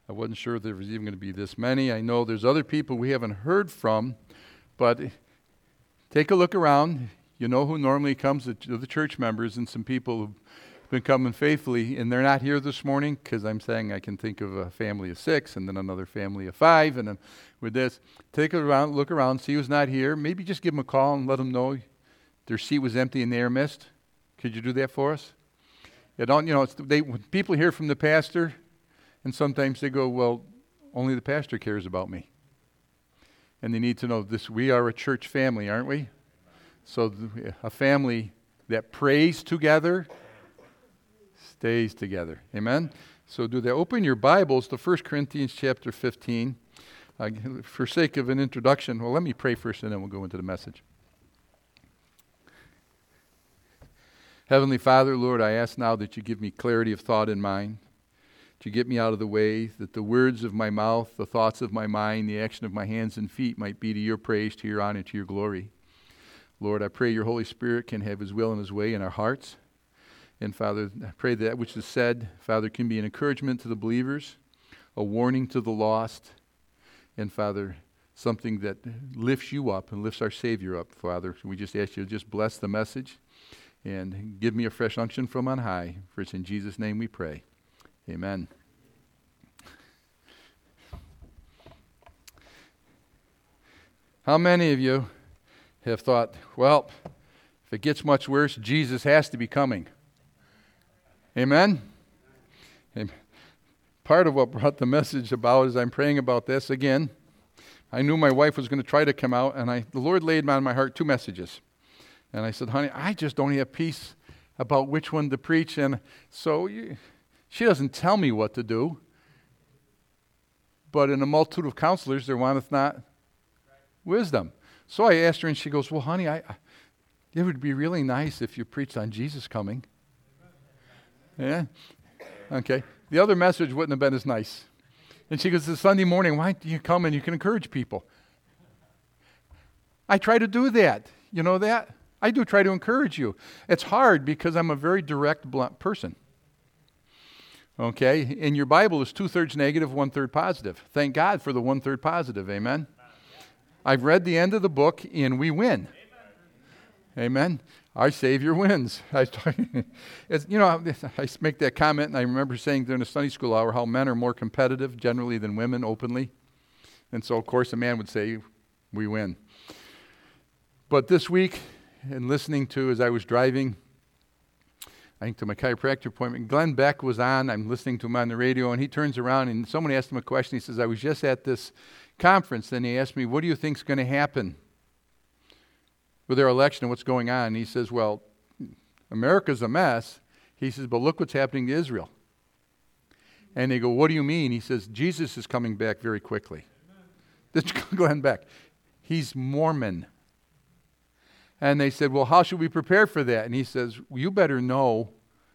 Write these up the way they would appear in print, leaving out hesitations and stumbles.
I wasn't sure there was even going to be this many. I know there's other people we haven't heard from, but take a look around. You know who normally comes, the church members and some people who've been coming faithfully, and they're not here this morning because I'm saying I can think of a family of 6 and then another family of 5, and then with this, take a around, look around, see who's not here. Maybe just give them a call and let them know their seat was empty and they are missed. Could you do that for us? Yeah, when people hear from the pastor, and sometimes they go, well, only the pastor cares about me. And they need to know this. We are a church family, aren't we? So a family that prays together stays together. Amen? So do that. Open your Bibles to 1 Corinthians chapter 15. For sake of an introduction, well, let me pray first and then we'll go into the message. Heavenly Father, Lord, I ask now that you give me clarity of thought and mind, that you get me out of the way, that the words of my mouth, the thoughts of my mind, the action of my hands and feet might be to your praise, to your honor, to your glory. Lord, I pray your Holy Spirit can have his will and his way in our hearts. And Father, I pray that which is said, Father, can be an encouragement to the believers, a warning to the lost, and Father, something that lifts you up and lifts our Savior up, Father. We just ask you to just bless the message and give me a fresh unction from on high. For it's in Jesus' name we pray. Amen. How many of you have thought, well, if it gets much worse, Jesus has to be coming? Amen? Amen. Part of what brought the message about is I'm praying about this again. I knew my wife was going to try to come out, and the Lord laid on my heart 2 messages. And I said, honey, I just don't have peace about which one to preach. And so she doesn't tell me what to do. But in a multitude of counselors, there wanteth not wisdom. So I asked her, and she goes, well, honey, it would be really nice if you preached on Jesus coming. Yeah? Okay. The other message wouldn't have been as nice. And she goes, this Sunday morning, why don't you come and you can encourage people? I try to do that. You know that? I do try to encourage you. It's hard because I'm a very direct, blunt person. Okay? And your Bible is 2/3 negative, 1/3 positive. Thank God for the 1/3 positive. Amen? I've read the end of the book, and we win. Amen? Our Savior wins. I make that comment, and I remember saying during the Sunday school hour how men are more competitive generally than women openly. And so, of course, a man would say, we win. But this week, and listening to, as I was driving, I think to my chiropractor appointment, Glenn Beck was on. I'm listening to him on the radio, and he turns around, and someone asked him a question. He says, I was just at this conference, and he asked me, what do you think's going to happen with their election and what's going on? And he says, well, America's a mess. He says, but look what's happening to Israel. And they go, what do you mean? He says, Jesus is coming back very quickly. That's Glenn Beck. He's Mormon. And they said, well, how should we prepare for that? And he says, well, you better know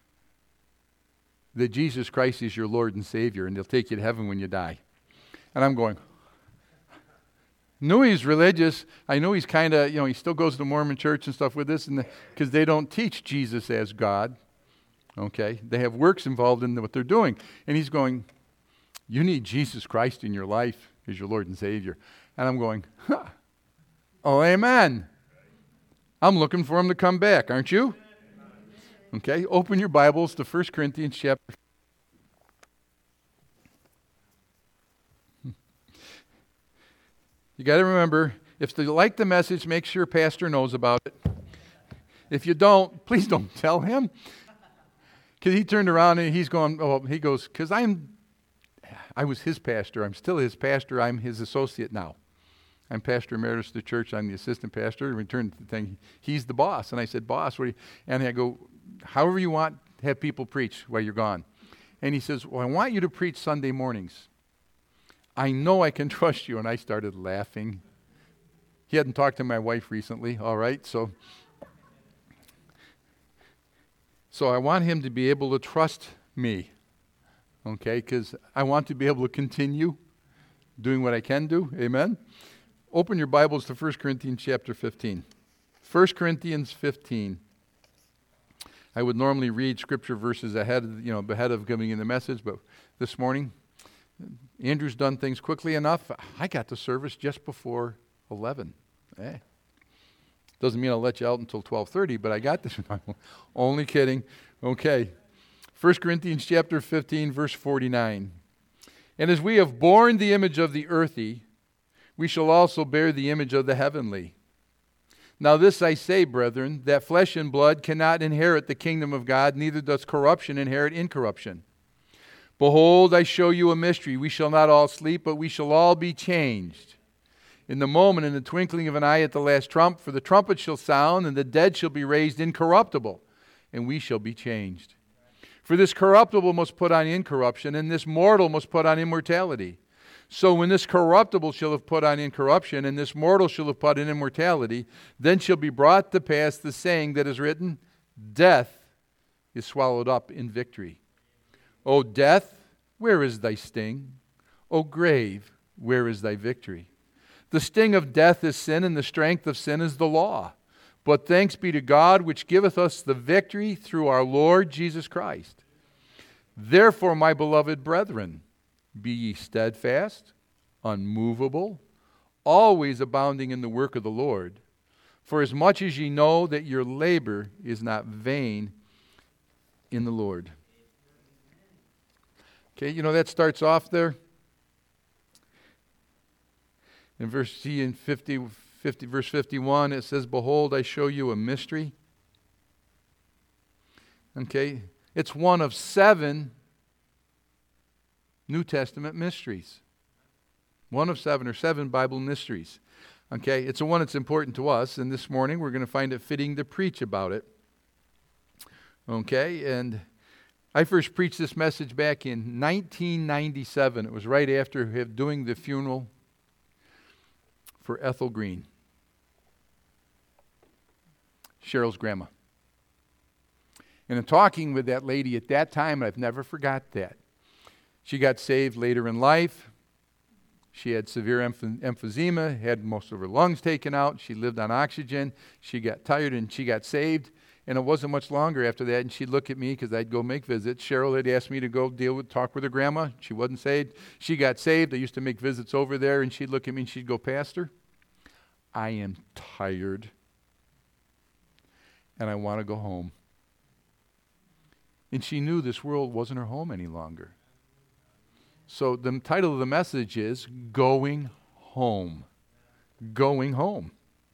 that Jesus Christ is your Lord and Savior, and he'll take you to heaven when you die. And I'm going, knew he's religious. I know he's kind of, he still goes to the Mormon church and stuff with this, because they don't teach Jesus as God. Okay? They have works involved in what they're doing. And he's going, you need Jesus Christ in your life as your Lord and Savior. And I'm going, oh, amen. I'm looking for him to come back, aren't you? Okay, open your Bibles to 1 Corinthians chapter. You got to remember, if you like the message, make sure Pastor knows about it. If you don't, please don't tell him. Because he turned around and he's going, he goes, because I was his pastor. I'm still his pastor. I'm his associate now. I'm pastor emeritus of the church. I'm the assistant pastor. And we turned to the thing, he's the boss. And I said, boss, what do you? And I go, however you want, have people preach while you're gone. And he says, well, I want you to preach Sunday mornings. I know I can trust you. And I started laughing. He hadn't talked to my wife recently. All right, so I want him to be able to trust me. Okay, because I want to be able to continue doing what I can do. Amen. Open your Bibles to 1 Corinthians chapter 15. 1 Corinthians 15. I would normally read scripture verses ahead of giving you the message, but this morning Andrew's done things quickly enough. I got to service just before 11. Hey. Doesn't mean I'll let you out until 12:30, but I got this. Only kidding. Okay. 1 Corinthians chapter 15, verse 49. And as we have borne the image of the earthy, we shall also bear the image of the heavenly. Now this I say, brethren, that flesh and blood cannot inherit the kingdom of God, neither does corruption inherit incorruption. Behold, I show you a mystery. We shall not all sleep, but we shall all be changed. In the moment, in the twinkling of an eye at the last trump, for the trumpet shall sound, and the dead shall be raised incorruptible, and we shall be changed. For this corruptible must put on incorruption, and this mortal must put on immortality. So when this corruptible shall have put on incorruption, and this mortal shall have put on immortality, then shall be brought to pass the saying that is written, Death is swallowed up in victory. O death, where is thy sting? O grave, where is thy victory? The sting of death is sin, and the strength of sin is the law. But thanks be to God, which giveth us the victory through our Lord Jesus Christ. Therefore, my beloved brethren, be ye steadfast, unmovable, always abounding in the work of the Lord. For as much as ye know that your labor is not vain in the Lord. Okay, that starts off there. In verse 51, it says, Behold, I show you a mystery. Okay, it's one of 7 New Testament mysteries. One of 7 or 7 Bible mysteries. Okay, it's the one that's important to us, and this morning we're going to find it fitting to preach about it. Okay, and I first preached this message back in 1997. It was right after doing the funeral for Ethel Green, Cheryl's grandma. And in talking with that lady at that time, I've never forgot that. She got saved later in life. She had severe emphysema, had most of her lungs taken out. She lived on oxygen. She got tired and she got saved. And it wasn't much longer after that. And she'd look at me because I'd go make visits. Cheryl had asked me to go talk with her grandma. She wasn't saved. She got saved. I used to make visits over there. And she'd look at me and she'd go, Pastor, I am tired. And I want to go home. And she knew this world wasn't her home any longer. So the title of the message is Going Home. Going Home.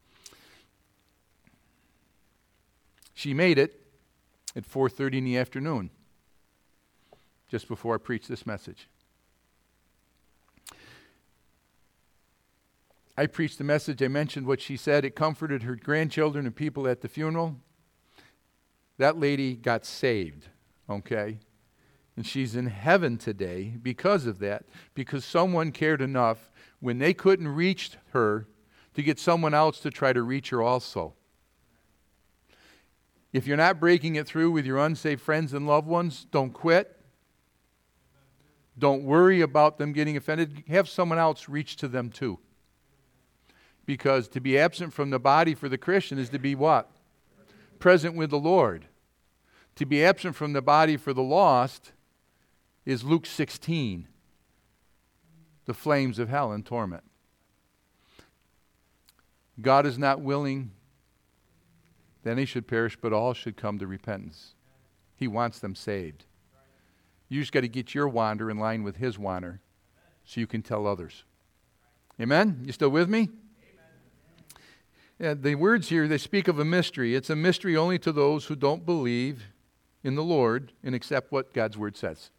She made it at 4:30 in the afternoon, just before I preached this message. I preached the message. I mentioned what she said. It comforted her grandchildren and people at the funeral. That lady got saved, okay? And she's in heaven today because of that, because someone cared enough when they couldn't reach her to get someone else to try to reach her also. If you're not breaking it through with your unsaved friends and loved ones, don't quit. Don't worry about them getting offended. Have someone else reach to them too. Because to be absent from the body for the Christian is to be what? Present with the Lord. To be absent from the body for the lost is Luke 16, the flames of hell and torment. God is not willing that any should perish, but all should come to repentance. He wants them saved. You just got to get your wander in line with His wander so you can tell others. Amen? You still with me? Yeah, the words here, they speak of a mystery. It's a mystery only to those who don't believe in the Lord and accept what God's Word says.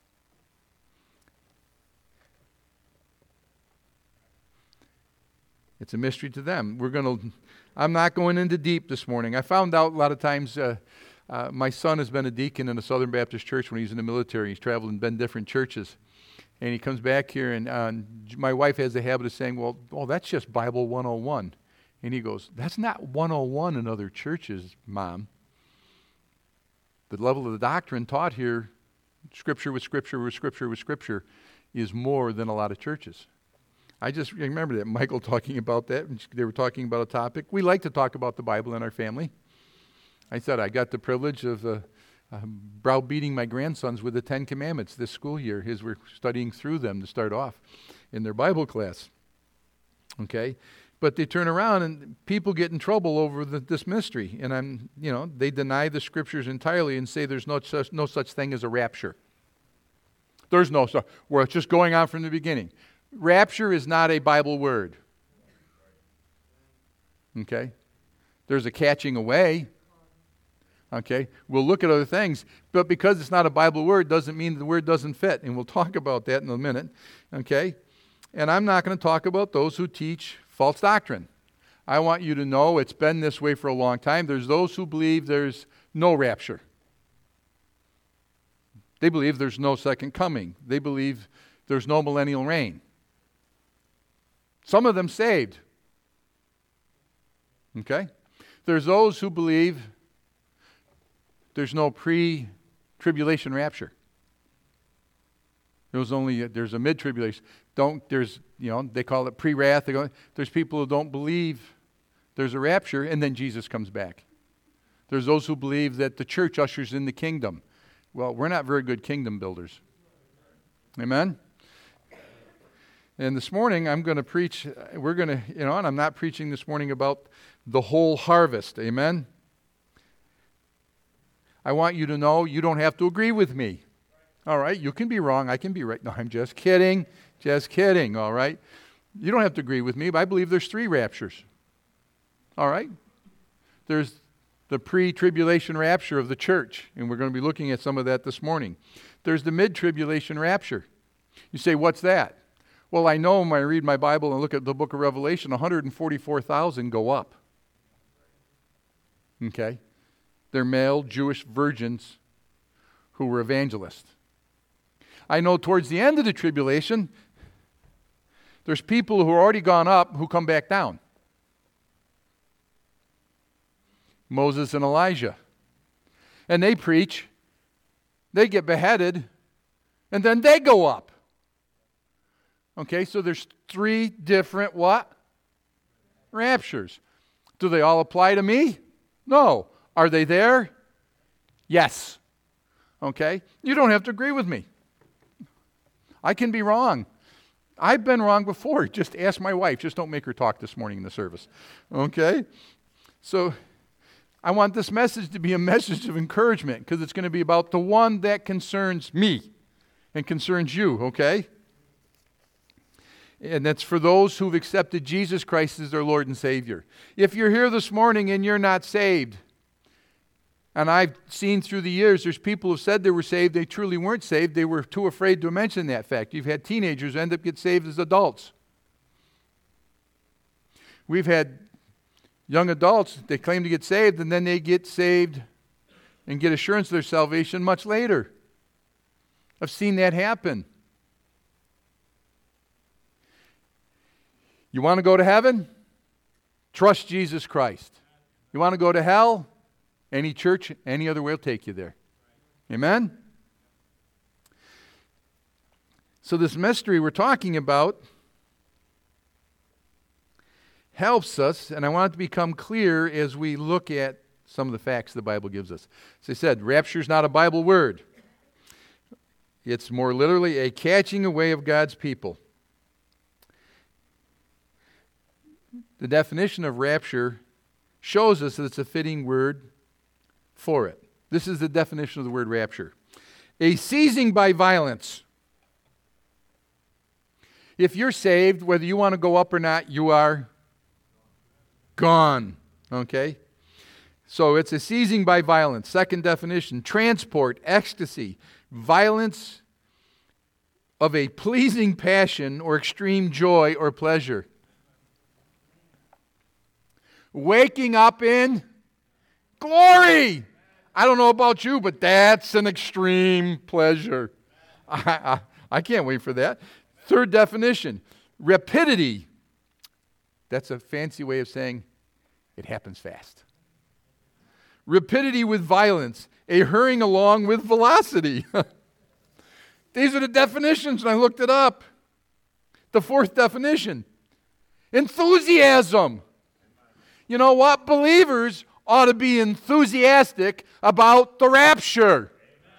It's a mystery to them. I'm not going into deep this morning. I found out a lot of times, my son has been a deacon in a Southern Baptist church when he was in the military. He's traveled and been different churches. And he comes back here, and my wife has the habit of saying, well, that's just Bible 101. And he goes, that's not 101 in other churches, Mom. The level of the doctrine taught here, Scripture with Scripture with Scripture with Scripture, is more than a lot of churches. I just remember that, Michael talking about that. They were talking about a topic. We like to talk about the Bible in our family. I said I got the privilege of browbeating my grandsons with the 10 Commandments this school year as we're studying through them to start off in their Bible class. Okay? But they turn around and people get in trouble over this mystery. And they deny the scriptures entirely and say there's no such thing as a rapture. There's no such. Well, it's just going on from the beginning. Rapture is not a Bible word. Okay? There's a catching away. Okay? We'll look at other things. But because it's not a Bible word doesn't mean the word doesn't fit. And we'll talk about that in a minute. Okay? And I'm not going to talk about those who teach false doctrine. I want you to know it's been this way for a long time. There's those who believe there's no rapture. They believe there's no second coming. They believe there's no millennial reign. Some of them saved. Okay? There's those who believe there's no pre-tribulation rapture. There's a mid-tribulation. They call it pre-wrath. There's people who don't believe there's a rapture and then Jesus comes back. There's those who believe that the church ushers in the kingdom. Well, we're not very good kingdom builders. Amen? And this morning I'm going to preach, and I'm not preaching this morning about the whole harvest. Amen? I want you to know you don't have to agree with me. All right? You can be wrong. I can be right. No, I'm just kidding. Just kidding. All right? You don't have to agree with me, but I believe there's 3 raptures. All right? There's the pre-tribulation rapture of the church, and we're going to be looking at some of that this morning. There's the mid-tribulation rapture. You say, what's that? Well, I know when I read my Bible and look at the book of Revelation, 144,000 go up. Okay? They're male Jewish virgins who were evangelists. I know towards the end of the tribulation, there's people who are already gone up who come back down. Moses and Elijah. And they preach, they get beheaded, and then they go up. Okay, so there's 3 different what? Raptures. Do they all apply to me? No. Are they there? Yes. Okay? You don't have to agree with me. I can be wrong. I've been wrong before. Just ask my wife. Just don't make her talk this morning in the service. Okay? So I want this message to be a message of encouragement because it's going to be about the one that concerns me and concerns you, okay? And that's for those who've accepted Jesus Christ as their Lord and Savior. If you're here this morning and you're not saved, and I've seen through the years, there's people who said they were saved, they truly weren't saved, they were too afraid to mention that fact. You've had teenagers end up getting saved as adults. We've had young adults, they claim to get saved, and then they get saved and get assurance of their salvation much later. I've seen that happen. You want to go to heaven? Trust Jesus Christ. You want to go to hell? Any church, any other way will take you there. Amen? So this mystery we're talking about helps us, and I want it to become clear as we look at some of the facts the Bible gives us. As I said, rapture is not a Bible word. It's more literally a catching away of God's people. The definition of rapture shows us that it's a fitting word for it. This is the definition of the word rapture. A seizing by violence. If you're saved, whether you want to go up or not, you are gone. Okay? So it's a seizing by violence. Second definition, transport, ecstasy, violence of a pleasing passion or extreme joy or pleasure. Waking up in glory. I don't know about you, but that's an extreme pleasure. I can't wait for that. Third definition, rapidity. That's a fancy way of saying it happens fast. Rapidity with violence, a hurrying along with velocity. These are the definitions, and I looked it up. The fourth definition, enthusiasm. You know what? Believers ought to be enthusiastic about the rapture.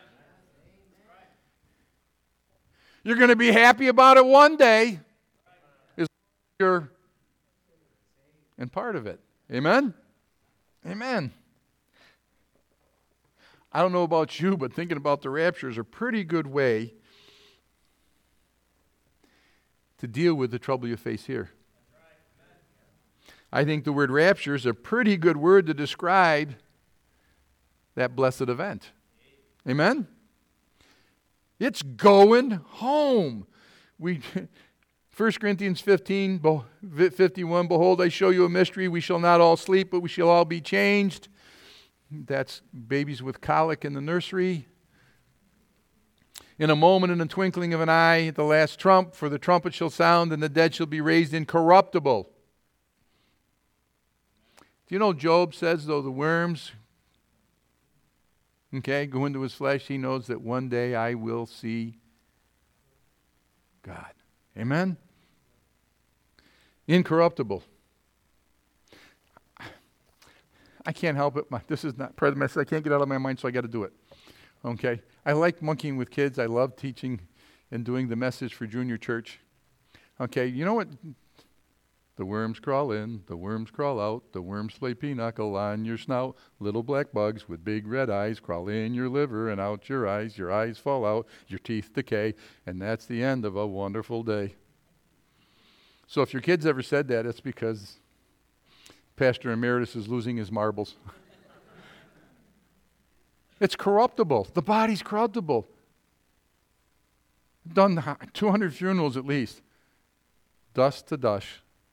You're going to be happy about it one day. You're in part of it. Amen? Amen. I don't know about you, but thinking about the rapture is a pretty good way to deal with the trouble you face here. I think the word rapture is a pretty good word to describe that blessed event. Amen? It's going home. 1 Corinthians 51, behold, I show you a mystery. We shall not all sleep, but we shall all be changed. That's babies with colic in the nursery. In a moment, in the twinkling of an eye, at the last trump, for the trumpet shall sound, and the dead shall be raised incorruptible. Do you know Job says, though the worms, go into his flesh, he knows that one day I will see God. Amen? Incorruptible. I can't help it. This is not part of the message. I can't get out of my mind, so I got to do it. Okay? I like monkeying with kids. I love teaching and doing the message for junior church. Okay, you know what? The worms crawl in, the worms crawl out, the worms play pinochle on your snout. Little black bugs with big red eyes crawl in your liver and out your eyes fall out, your teeth decay, and that's the end of a wonderful day. So if your kids ever said that, it's because Pastor Emeritus is losing his marbles. It's corruptible. The body's corruptible. Done 200 funerals at least. Dust to dust.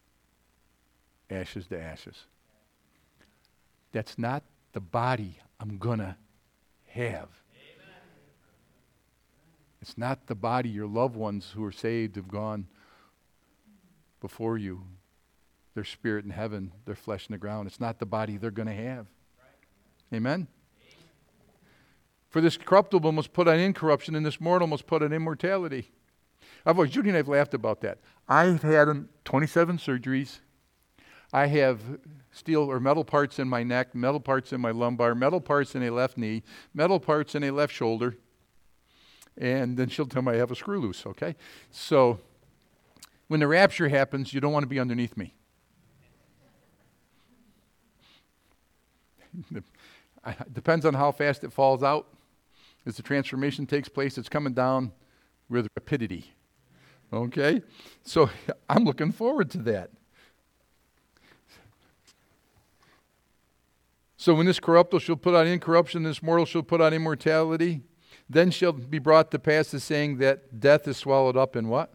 Ashes to ashes. That's not the body I'm going to have. Amen. It's not the body your loved ones who are saved have gone before you. Their spirit in heaven, their flesh in the ground. It's not the body they're going to have. Right. Amen? For this corruptible must put on incorruption, and this mortal must put on immortality. Judy and I have laughed about that. I've had 27 surgeries. I have steel or metal parts in my neck, metal parts in my lumbar, metal parts in a left knee, metal parts in a left shoulder. And then she'll tell me I have a screw loose, okay? So when the rapture happens, you don't want to be underneath me. Depends on how fast it falls out. As the transformation takes place, it's coming down with rapidity. Okay? So I'm looking forward to that. So when this corruptible shall put on incorruption, this mortal shall put on immortality, then shall be brought to pass the saying that death is swallowed up in what?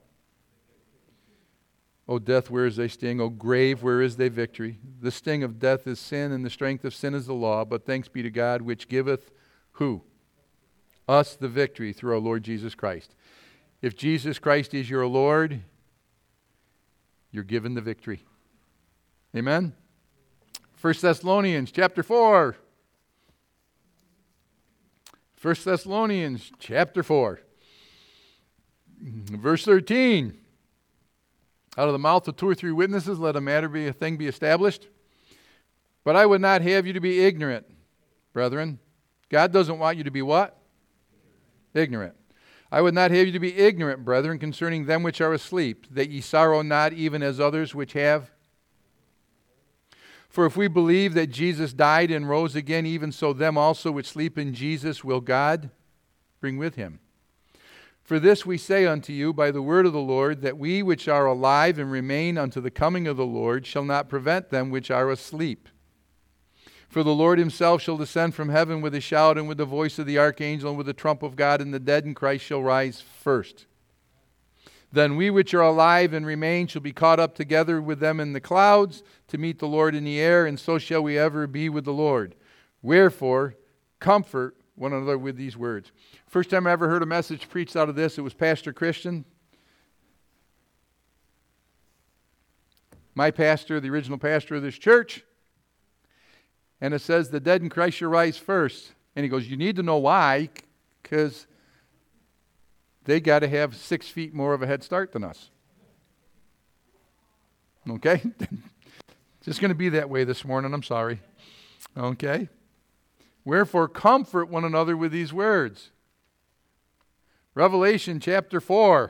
O death, where is thy sting? O grave, where is thy victory? The sting of death is sin, and the strength of sin is the law. But thanks be to God, which giveth who? Us the victory through our Lord Jesus Christ. If Jesus Christ is your Lord, you're given the victory. Amen? 1 Thessalonians chapter 4. 1 Thessalonians chapter 4. Verse 13. Out of the mouth of 2 or 3 witnesses, let a thing be established. But I would not have you to be ignorant, brethren. God doesn't want you to be what? Ignorant. I would not have you to be ignorant, brethren, concerning them which are asleep, that ye sorrow not even as others which have. For if we believe that Jesus died and rose again, even so them also which sleep in Jesus will God bring with him. For this we say unto you by the word of the Lord, that we which are alive and remain unto the coming of the Lord shall not prevent them which are asleep. For the Lord himself shall descend from heaven with a shout, and with the voice of the archangel, and with the trump of God, and the dead in Christ shall rise first. Then we which are alive and remain shall be caught up together with them in the clouds to meet the Lord in the air, and so shall we ever be with the Lord. Wherefore, comfort one another with these words. First time I ever heard a message preached out of this, it was Pastor Christian. My pastor, the original pastor of this church. And it says, the dead in Christ shall rise first. And he goes, you need to know why, because they got to have 6 feet more of a head start than us. Okay? Just going to be that way this morning. I'm sorry. Okay? Wherefore, comfort one another with these words. Revelation chapter 4.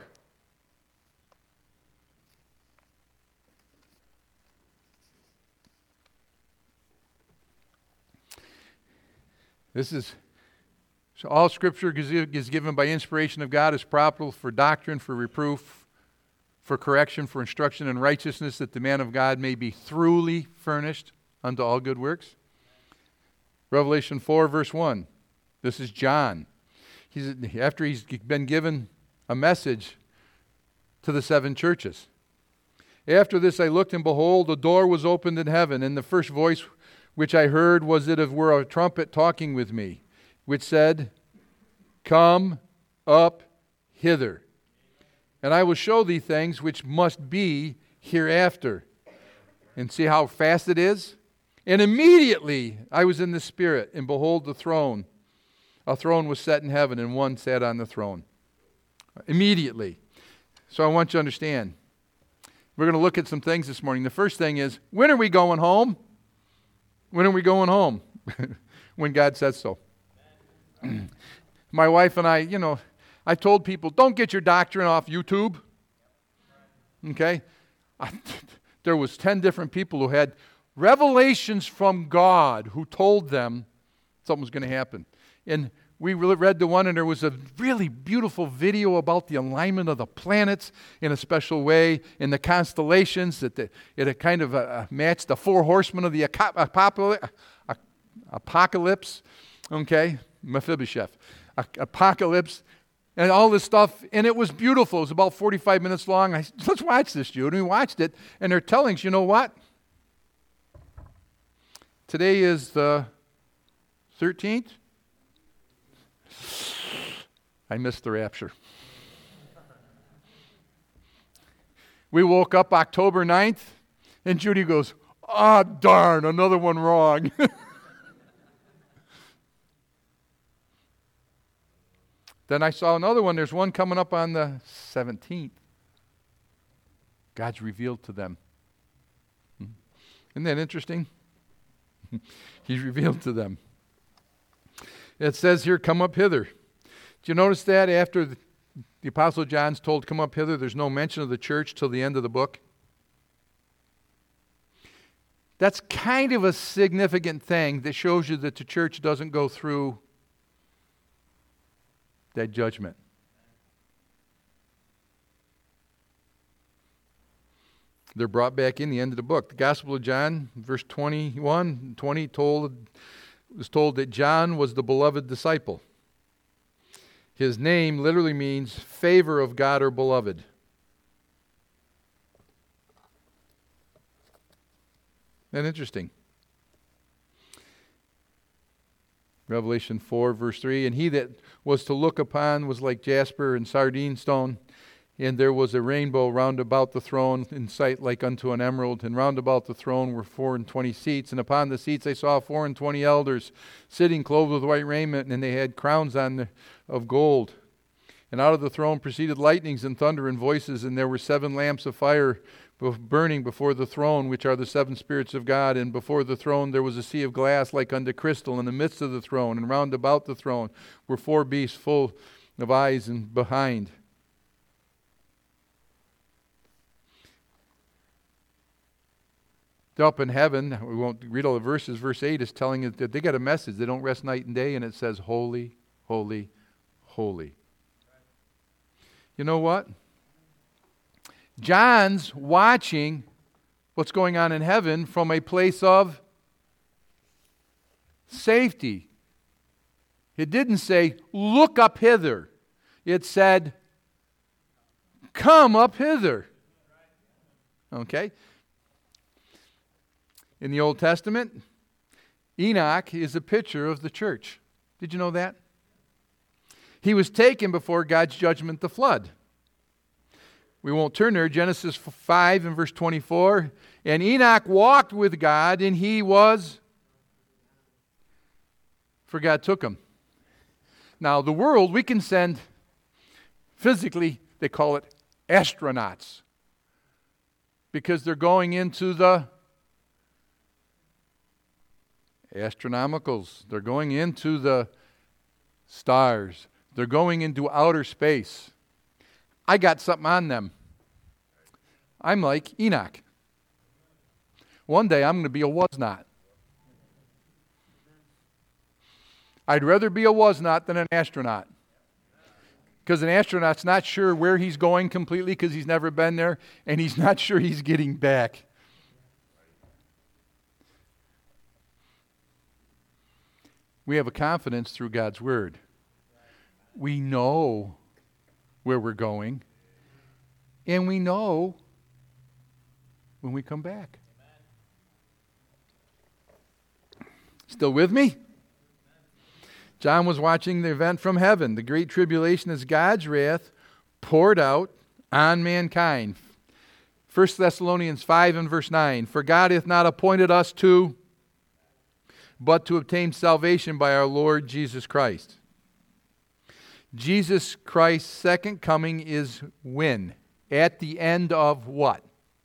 This is, so all Scripture is given by inspiration of God, is profitable for doctrine, for reproof, for correction, for instruction in righteousness, that the man of God may be thoroughly furnished unto all good works. Revelation 4, verse 1. This is John. After he's been given a message to the 7 churches. After this I looked, and behold, a door was opened in heaven, and the first voice which I heard was it were a trumpet talking with me, which said, Come up hither, and I will show thee things which must be hereafter. And see how fast it is? And immediately I was in the Spirit, and behold, the throne. A throne was set in heaven, and one sat on the throne. Immediately. So I want you to understand. We're going to look at some things this morning. The first thing is, when are we going home? When are we going home? When God says so. My wife and I, I told people, don't get your doctrine off YouTube. Okay? There was 10 different people who had revelations from God who told them something was going to happen. And we read the one, and there was a really beautiful video about the alignment of the planets in a special way, in the constellations, that it had kind of matched the 4 horsemen of the apocalypse, okay, Mephibosheth, apocalypse, and all this stuff, and it was beautiful. It was about 45 minutes long. I said, let's watch this, Jude. And we watched it, and they're telling us, you know what? Today is the 13th. I missed the rapture. We woke up October 9th, and Judy goes, darn, another one wrong. Then I saw another one. There's one coming up on the 17th. God's revealed to them. Isn't that interesting? He's revealed to them. It says here, come up hither. Do you notice that after the Apostle John's told, come up hither, there's no mention of the church till the end of the book? That's kind of a significant thing that shows you that the church doesn't go through that judgment. They're brought back in the end of the book. The Gospel of John, verse 21, 20 was told that John was the beloved disciple. His name literally means favor of God or beloved. Isn't that interesting? Revelation 4, verse 3, and he that was to look upon was like jasper and sardine stone, and there was a rainbow round about the throne in sight like unto an emerald, and round about the throne were 24 seats, and upon the seats I saw 24 elders sitting clothed with white raiment, and they had crowns on of gold. And out of the throne proceeded lightnings and thunder and voices, and there were 7 lamps of fire burning before the throne, which are the 7 spirits of God. And before the throne there was a sea of glass like unto crystal in the midst of the throne, and round about the throne were 4 beasts full of eyes and behind. Up in heaven, we won't read all the verses, verse 8 is telling us that they got a message. They don't rest night and day, and it says, holy, holy, holy. You know what? John's watching what's going on in heaven from a place of safety. It didn't say, look up hither. It said, come up hither. Okay? In the Old Testament, Enoch is a picture of the church. Did you know that? He was taken before God's judgment, the flood. We won't turn there. Genesis 5 and verse 24. And Enoch walked with God, and he was, for God took him. Now, the world, we can send, physically, they call it astronauts, because they're going into the Astronomicals. They're going into the stars. They're going into outer space. I got something on them. I'm like Enoch. One day I'm going to be a was not. I'd rather be a was not than an astronaut. Because an astronaut's not sure where he's going completely because he's never been there, and he's not sure he's getting back. We have a confidence through God's Word. We know where we're going, and we know when we come back. Still with me? John was watching the event from heaven. The Great Tribulation is God's wrath poured out on mankind. 1 Thessalonians 5 and verse 9. For God hath not appointed us to, but to obtain salvation by our Lord Jesus Christ. Jesus Christ's second coming is when? At the end of what?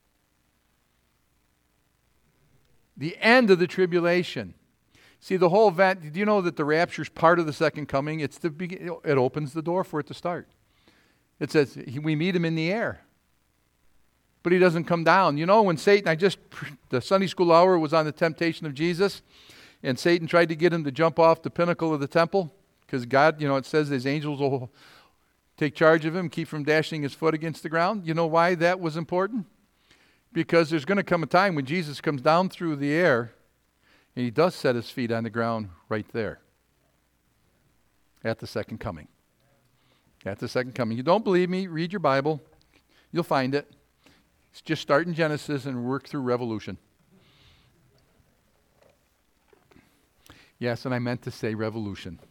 The end of the tribulation. See, the whole event, do you know that the rapture is part of the second coming? It opens the door for it to start. It says we meet him in the air. But he doesn't come down. You know, when Satan, the Sunday school hour was on the temptation of Jesus, and Satan tried to get him to jump off the pinnacle of the temple, because God, it says his angels will take charge of him, keep from dashing his foot against the ground. You know why that was important? Because there's going to come a time when Jesus comes down through the air, and he does set his feet on the ground right there at the second coming. At the second coming. You don't believe me? Read your Bible. You'll find it. Just start in Genesis and work through Revolution. Yes, and I meant to say revolution.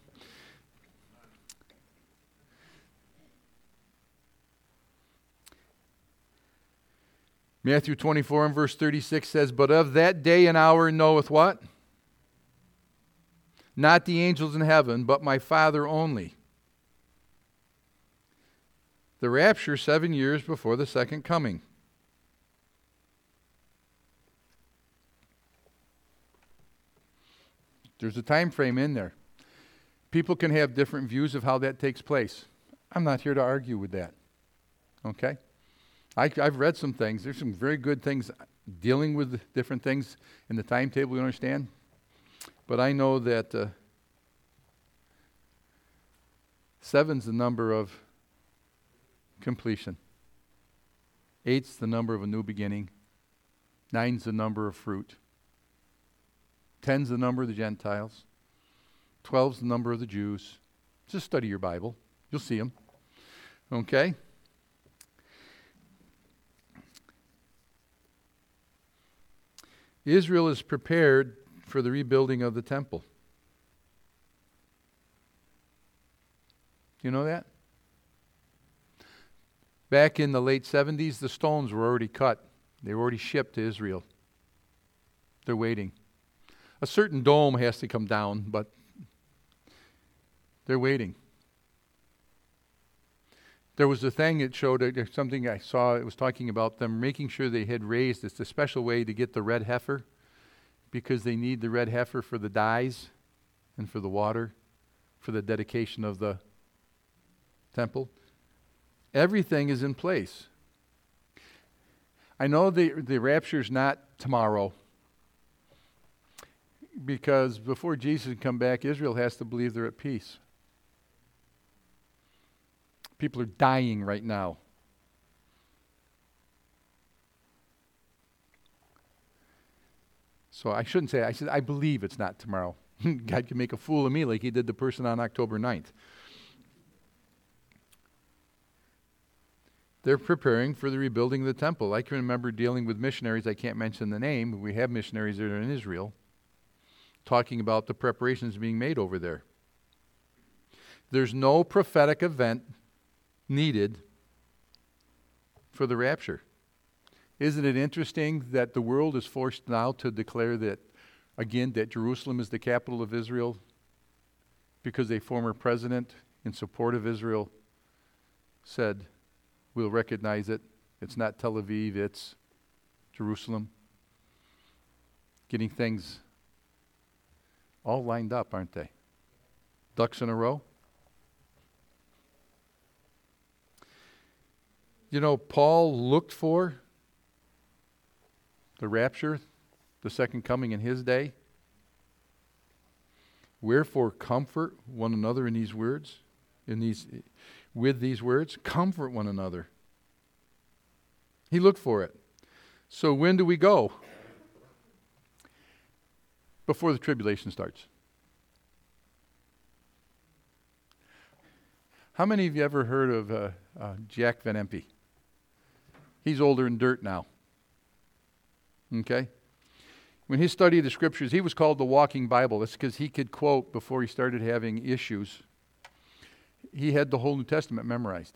Matthew 24 and verse 36 says, But of that day and hour knoweth what? Not the angels in heaven, but my Father only. The rapture 7 years before the second coming. There's a time frame in there. People can have different views of how that takes place. I'm not here to argue with that. Okay? I've read some things. There's some very good things dealing with different things in the timetable, you understand? But I know that 7's the number of completion. 8's the number of a new beginning. 9's the number of fruit. 10's the number of the Gentiles. 12's the number of the Jews. Just study your Bible. You'll see them. Okay? Israel is prepared for the rebuilding of the temple. Do you know that? Back in the late 70s, the stones were already cut. They were already shipped to Israel. They're waiting. A certain dome has to come down, but they're waiting. There was a thing that showed something I saw. It was talking about them making sure they had raised. It's a special way to get the red heifer, because they need the red heifer for the dyes and for the water, for the dedication of the temple. Everything is in place. I know the rapture's not tomorrow, because before Jesus can come back, Israel has to believe they're at peace. People are dying right now. So I shouldn't say, I said, I believe it's not tomorrow. God can make a fool of me like he did the person on October 9th. They're preparing for the rebuilding of the temple. I can remember dealing with missionaries, I can't mention the name, but we have missionaries that are in Israel, talking about the preparations being made over there. There's no prophetic event needed for the rapture. Isn't it interesting that the world is forced now to declare that, again, that Jerusalem is the capital of Israel because a former president in support of Israel said, we'll recognize it. It's not Tel Aviv, it's Jerusalem. Getting things All lined up, aren't they? Ducks in a row. You know, Paul looked for the rapture, the second coming in his day. Wherefore comfort one another in these words, with these words, comfort one another. He looked for it. So when do we go? Before the tribulation starts. How many of you ever heard of Jack Van Impe? He's older than dirt now. Okay? When he studied the scriptures, he was called the walking Bible. That's because he could quote before he started having issues. He had the whole New Testament memorized.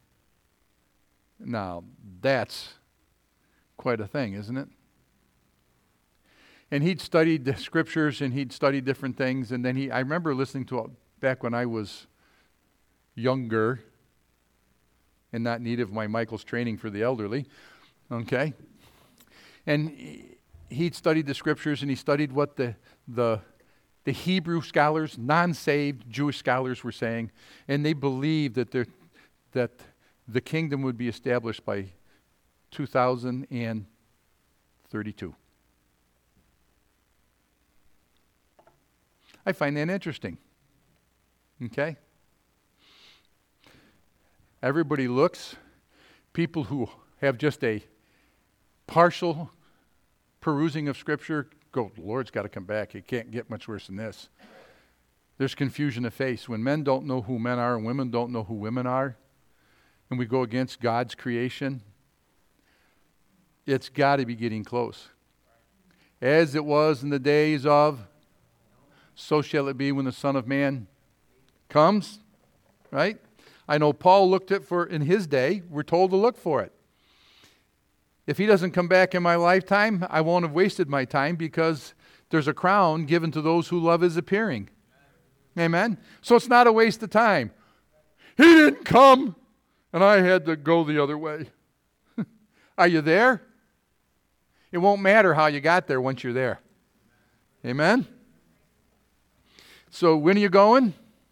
Now, that's quite a thing, isn't it? And he'd studied the scriptures and he'd studied different things. And then I remember listening to it back when I was younger and not in need of my Michael's training for the elderly. Okay? And he'd studied the scriptures and he studied what the Hebrew scholars, non-saved Jewish scholars were saying. And they believed that the kingdom would be established by 2032. I find that interesting. Okay? Everybody looks. People who have just a partial perusing of Scripture go, the Lord's got to come back. It can't get much worse than this. There's confusion of face. When men don't know who men are and women don't know who women are, and we go against God's creation, it's got to be getting close. As it was in the days of, so shall it be when the Son of Man comes, right? I know Paul looked at for in his day. We're told to look for it. If he doesn't come back in my lifetime, I won't have wasted my time because there's a crown given to those who love his appearing. Amen? So it's not a waste of time. He didn't come, and I had to go the other way. Are you there? It won't matter how you got there once you're there. Amen? So when are you going?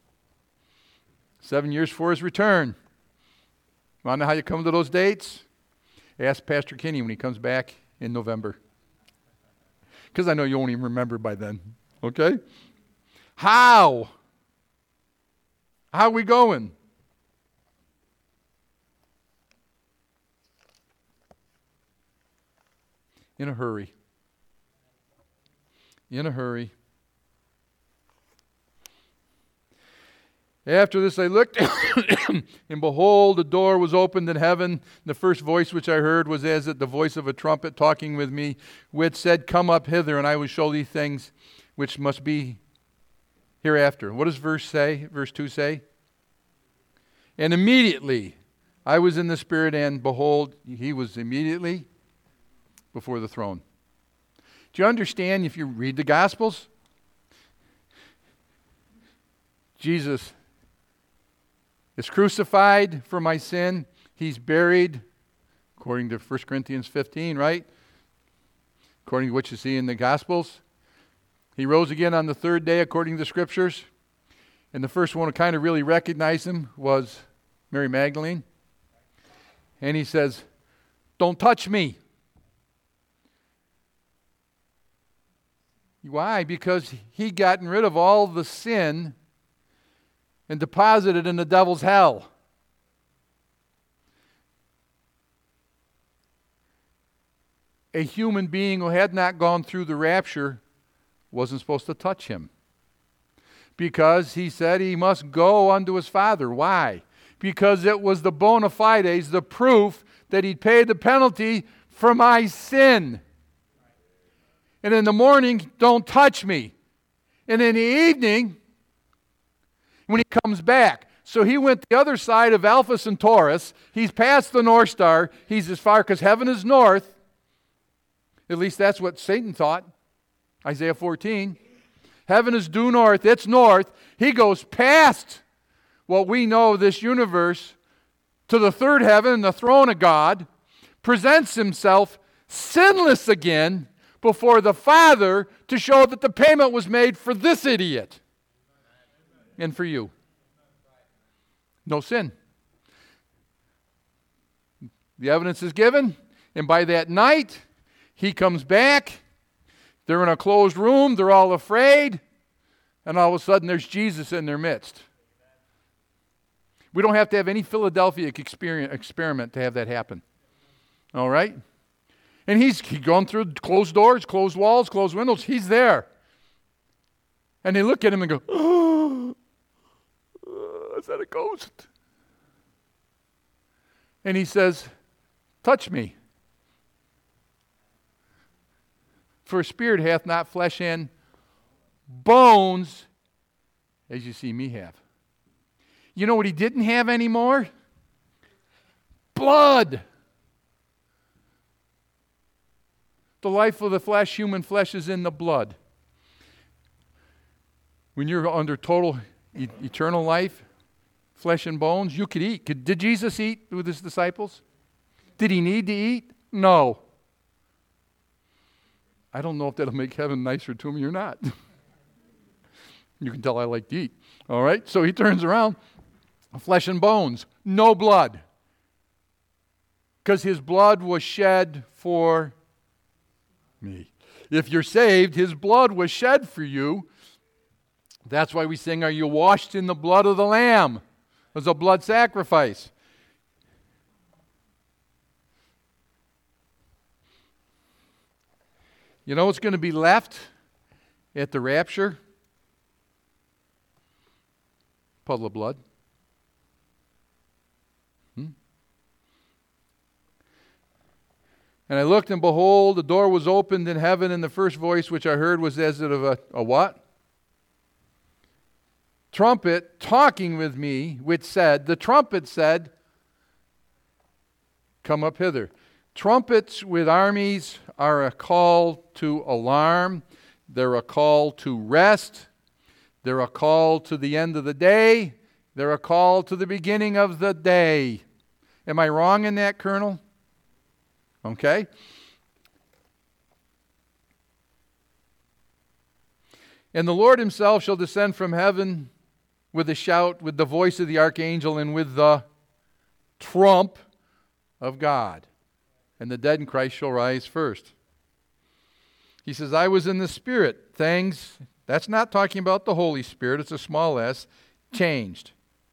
7 years for his return. Want to know how you come to those dates? Ask Pastor Kinney when he comes back in November. Because I know you won't even remember by then. Okay? How? How are we going? In a hurry. In a hurry. After this I looked, and behold, the door was opened in heaven. The first voice which I heard was as it the voice of a trumpet talking with me, which said, Come up hither, and I will show thee things which must be hereafter. What does verse 2 say? And immediately I was in the Spirit, and behold, he was immediately before the throne. Do you understand if you read the Gospels? Jesus is crucified for my sin. He's buried, according to 1 Corinthians 15, right? According to what you see in the Gospels. He rose again on the third day, according to the Scriptures. And the first one to kind of really recognize him was Mary Magdalene. And he says, Don't touch me. Why? Because he'd gotten rid of all the sin and deposited in the devil's hell. A human being who had not gone through the rapture wasn't supposed to touch him. Because he said he must go unto his Father. Why? Because it was the bona fides, the proof that he'd paid the penalty for my sin. And in the morning, don't touch me. And in the evening, when he comes back. So he went the other side of Alpha Centaurus. He's past the North Star. He's as far, because heaven is north. At least that's what Satan thought. Isaiah 14. Heaven is due north. It's north. He goes past what we know of this universe to the third heaven, the throne of God, presents himself sinless again, before the Father to show that the payment was made for this idiot and for you. No sin. The evidence is given, and by that night, he comes back. They're in a closed room. They're all afraid. And all of a sudden, there's Jesus in their midst. We don't have to have any Philadelphia experiment to have that happen. All right? And he's gone through closed doors, closed walls, closed windows. He's there. And they look at him and go, "Oh, is that a ghost?" And he says, "Touch me. For a spirit hath not flesh and bones, as you see me have." You know what he didn't have anymore? Blood. The life of the flesh, human flesh, is in the blood. When you're under total eternal life, flesh and bones, you could eat. Did Jesus eat with his disciples? Did he need to eat? No. I don't know if that'll make heaven nicer to me or not. You can tell I like to eat. All right? So he turns around, flesh and bones, no blood. Because his blood was shed for me. If you're saved, his blood was shed for you. That's why we sing, "Are you washed in the blood of the Lamb?" It was a blood sacrifice. You know what's going to be left at the rapture? Puddle of blood. And I looked, and behold, the door was opened in heaven, and the first voice which I heard was as of a what? Trumpet talking with me, which said, the trumpet said, "Come up hither." Trumpets with armies are a call to alarm. They're a call to rest. They're a call to the end of the day. They're a call to the beginning of the day. Am I wrong in that, Colonel? Okay. "And the Lord himself shall descend from heaven with a shout, with the voice of the archangel, and with the trump of God. And the dead in Christ shall rise first." He says, "I was in the Spirit. Things," that's not talking about the Holy Spirit, it's a small s, "changed."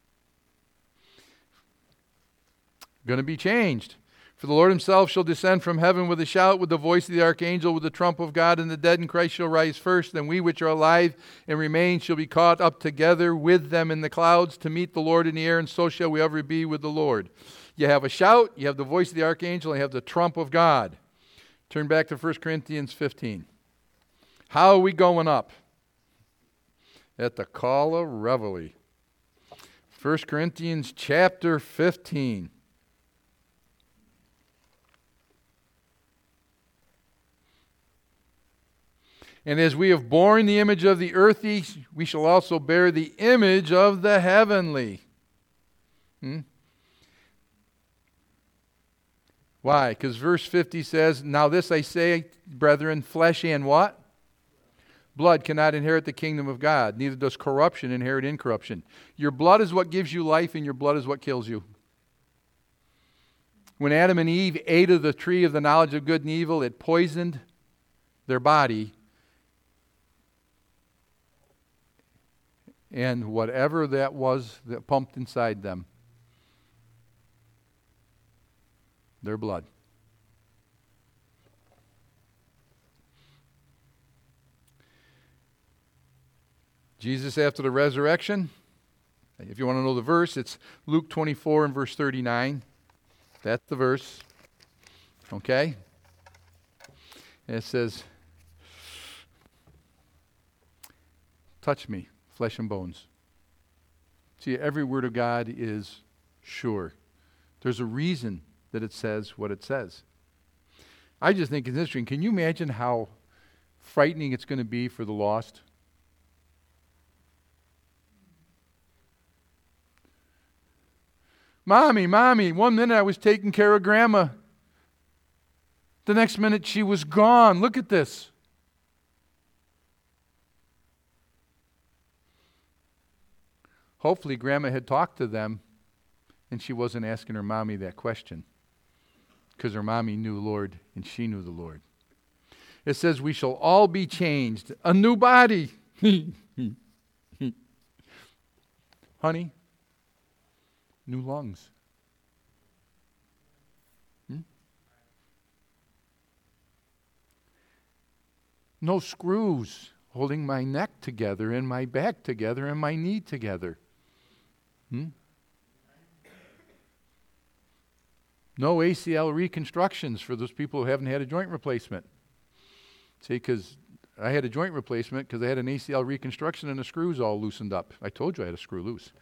Going to be changed. "For the Lord himself shall descend from heaven with a shout, with the voice of the archangel, with the trump of God, and the dead in Christ shall rise first. Then we which are alive and remain shall be caught up together with them in the clouds to meet the Lord in the air, and so shall we ever be with the Lord." You have a shout, you have the voice of the archangel, and you have the trump of God. Turn back to 1 Corinthians 15. How are we going up? At the call of reveille. 1 Corinthians chapter 15. "And as we have borne the image of the earthly, we shall also bear the image of the heavenly." Why? Because verse 50 says, "Now this I say, brethren, flesh and" what? "Blood cannot inherit the kingdom of God, neither does corruption inherit incorruption." Your blood is what gives you life, and your blood is what kills you. When Adam and Eve ate of the tree of the knowledge of good and evil, it poisoned their body. And whatever that was that pumped inside them, their blood. Jesus after the resurrection, if you want to know the verse, it's Luke 24 and verse 39. That's the verse. Okay? And it says, "Touch me, flesh and bones." See, every word of God is sure. There's a reason that it says what it says. I just think it's interesting. Can you imagine how frightening it's going to be for the lost? Mommy, 1 minute I was taking care of Grandma. The next minute she was gone. Look at this. Hopefully Grandma had talked to them and she wasn't asking her mommy that question, because her mommy knew Lord and she knew the Lord. It says we shall all be changed. A new body. Honey, new lungs. No screws holding my neck together and my back together and my knee together. No ACL reconstructions for those people who haven't had a joint replacement. See, because I had a joint replacement because I had an ACL reconstruction and the screws all loosened up. I told you I had a screw loose.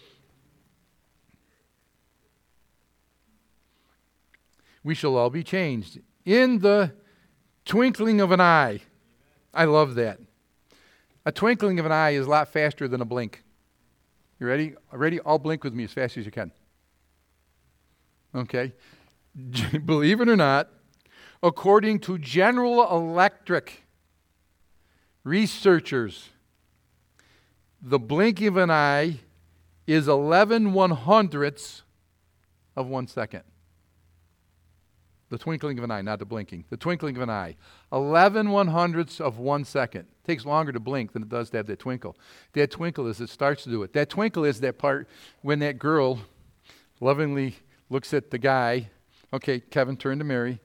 We shall all be changed in the twinkling of an eye. I love that. A twinkling of an eye is a lot faster than a blink. You ready? Ready? All blink with me as fast as you can. Okay? Believe it or not, according to General Electric researchers, the blinking of an eye is 11/100ths of 1 second. The twinkling of an eye, not the blinking. The twinkling of an eye. 11/100ths of 1 second. It takes longer to blink than it does to have that twinkle. That twinkle is it starts to do it. That twinkle is that part when that girl lovingly looks at the guy. Okay, Kevin, turn to Mary.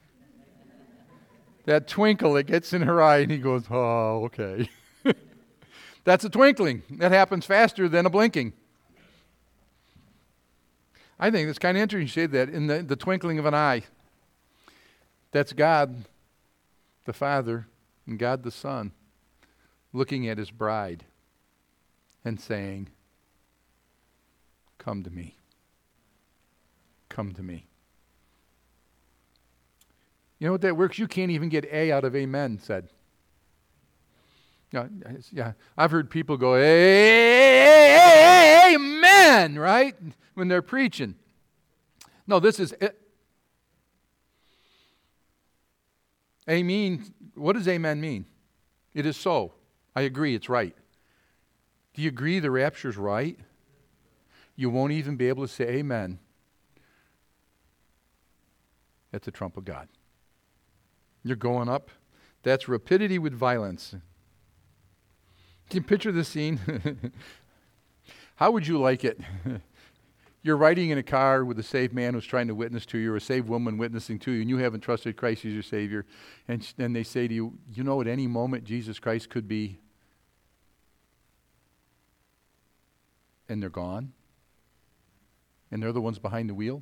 That twinkle that gets in her eye and he goes, oh, okay. That's a twinkling. That happens faster than a blinking. I think it's kind of interesting you say that, in the twinkling of an eye. That's God, the Father, and God, the Son, looking at His bride and saying, come to me. Come to me. You know what that works? You can't even get A out of amen said. Yeah. I've heard people go, amen, right? When they're preaching. No, this is amen. What does amen mean? It is so. I agree, it's right. Do you agree the rapture's right? You won't even be able to say amen at the trump of God. You're going up. That's rapidity with violence. Can you picture this scene? How would you like it? You're riding in a car with a saved man who's trying to witness to you, or a saved woman witnessing to you, and you haven't trusted Christ as your Savior. And then they say to you, you know, at any moment Jesus Christ could be, and they're gone. And they're the ones behind the wheel.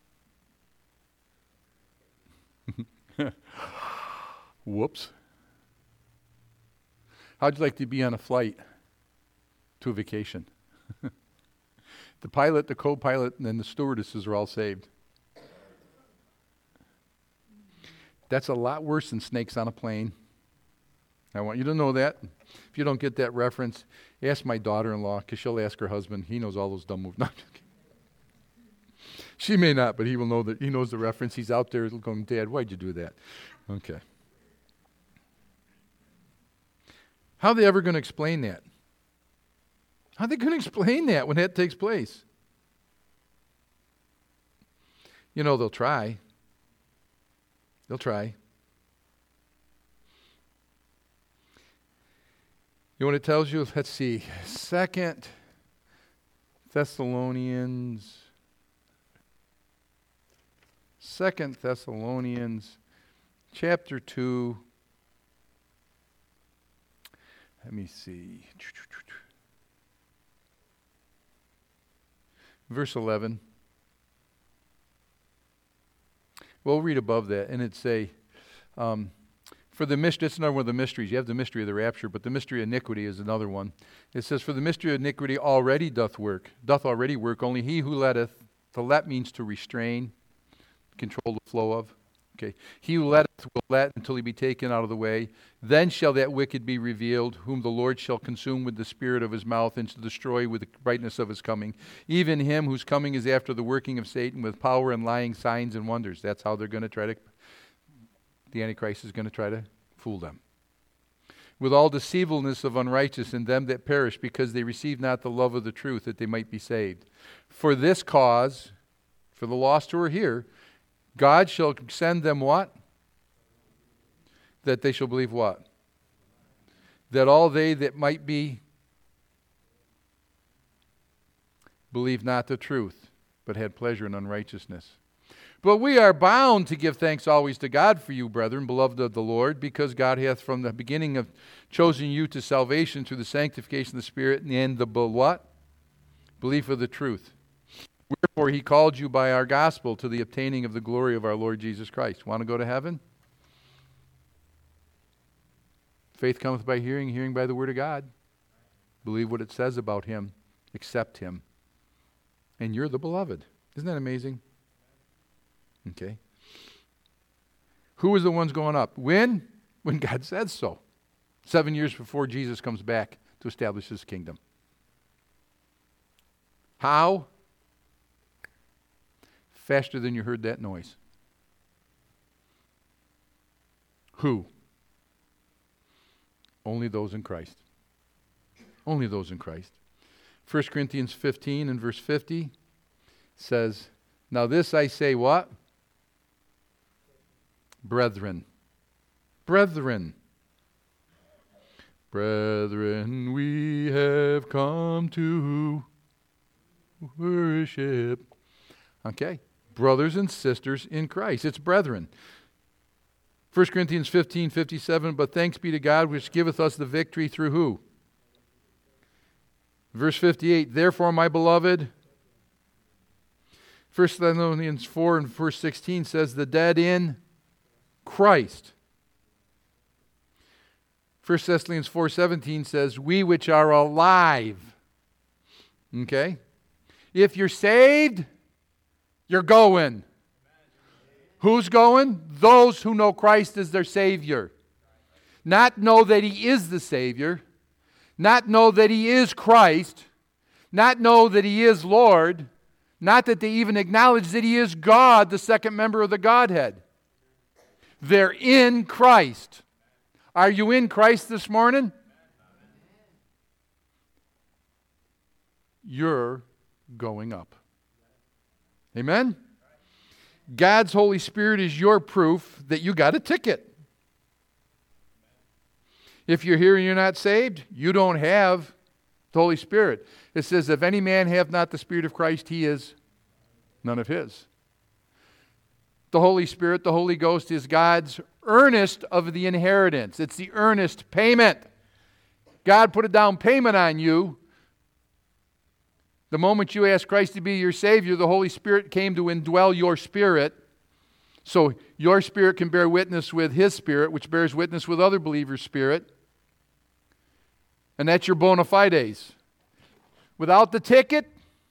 Whoops. How'd you like to be on a flight to a vacation? The pilot, the co-pilot, and then the stewardesses are all saved. That's a lot worse than snakes on a plane. I want you to know that. If you don't get that reference, ask my daughter-in-law, because she'll ask her husband. He knows all those dumb moves. No, she may not, but he will know that. He knows the reference. He's out there going, Dad, why'd you do that? Okay. How are they ever going to explain that? How are they going to explain that when that takes place? You know, they'll try. They'll try. You know what it tells you? Let's see. 2 Thessalonians chapter 2. Let me see. Verse 11. We'll read above that, and it'd say, for the mystery, it's another one of the mysteries. You have the mystery of the rapture, but the mystery of iniquity is another one. It says, for the mystery of iniquity already doth already work. Only he who letteth, to let means to restrain, control the flow of. Okay. He who letteth will let until he be taken out of the way. Then shall that wicked be revealed, whom the Lord shall consume with the spirit of his mouth, and shall destroy with the brightness of his coming. Even him whose coming is after the working of Satan, with power and lying signs and wonders. That's how they're going to try to the Antichrist is going to try to fool them. With all deceivableness of unrighteousness in them that perish, because they receive not the love of the truth, that they might be saved. For this cause, for the lost who are here, God shall send them what? That they shall believe what? That all they that might be believe not the truth, but had pleasure in unrighteousness. But we are bound to give thanks always to God for you, brethren, beloved of the Lord, because God hath from the beginning of chosen you to salvation through the sanctification of the Spirit and the what? Belief of the truth. Wherefore he called you by our gospel to the obtaining of the glory of our Lord Jesus Christ. Want to go to heaven? Faith cometh by hearing, hearing by the word of God. Believe what it says about him. Accept him. And you're the beloved. Isn't that amazing? Okay. Who is the ones going up? When? When God says so. 7 years before Jesus comes back to establish his kingdom. How? Faster than you heard that noise. Who? Only those in Christ. Only those in Christ. 1 Corinthians 15 and verse 50 says, now this I say what? Brethren. Brethren. Brethren, we have come to worship. Okay. Brothers and sisters in Christ. It's brethren. 1 Corinthians 15:57, but thanks be to God which giveth us the victory through who? Verse 58, therefore, my beloved, 1 Thessalonians 4 and verse 16 says, the dead in Christ. 1 Thessalonians 4:17 says, we which are alive. Okay? If you're saved, you're going. Who's going? Those who know Christ as their Savior. Not know that He is the Savior. Not know that He is Christ. Not know that He is Lord. Not that they even acknowledge that He is God, the second member of the Godhead. They're in Christ. Are you in Christ this morning? You're going up. Amen? God's Holy Spirit is your proof that you got a ticket. If you're here and you're not saved, you don't have the Holy Spirit. It says, if any man have not the Spirit of Christ, he is none of his. The Holy Spirit, the Holy Ghost, is God's earnest of the inheritance. It's the earnest payment. God put a down payment on you. The moment you ask Christ to be your Savior, the Holy Spirit came to indwell your spirit. So your spirit can bear witness with His Spirit, which bears witness with other believers' spirit. And that's your bona fides. Without the ticket,